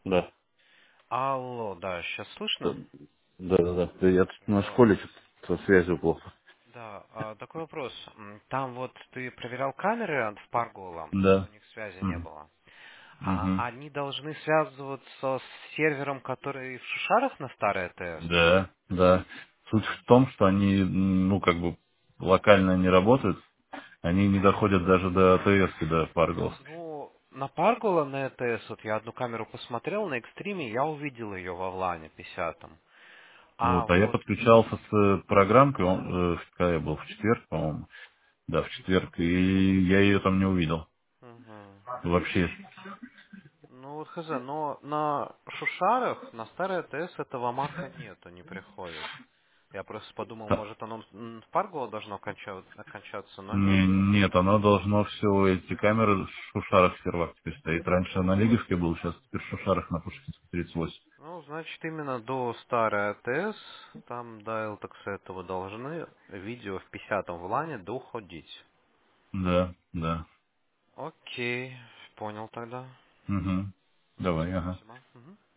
Да. Алло, да, сейчас Да, слышно? да, да. Да, я тут на Вот. школе что-то со связью плохо. Да, такой вопрос. Там вот ты проверял камеры в Паргола, Да. у них связи не Мгм. было. А Мгм. они должны связываться с сервером, который в Шушарах на старой АТС? Да, да. Суть в том, что они, ну, как бы, локально не работают, они не доходят даже до АТС, до Паргос. Ну, на Паргола на АТС, вот я одну камеру посмотрел, на экстриме я увидел ее во Влане 50-м. А Вот, а я вот... подключался с программкой, когда я был в четверг, по-моему, да, в четверг, и я ее там не увидел. Мгм. Вообще. Ну вот хз, но на Шушарах, на старой АТС этого марка нету, не приходит. Я просто подумал, может оно в Паргола должно окончаться, но нет. Нет, оно должно все, эти камеры в Шушарах сервак теперь стоит. Раньше на Лиговске был, сейчас теперь в Шушарах на Пушкинской 38. Ну, значит, именно до старой АТС, там до LTX этого должны видео в 50-м в лане доходить. Да, да. Окей, понял тогда. Угу. Давай, ага. Спасибо. Мгм.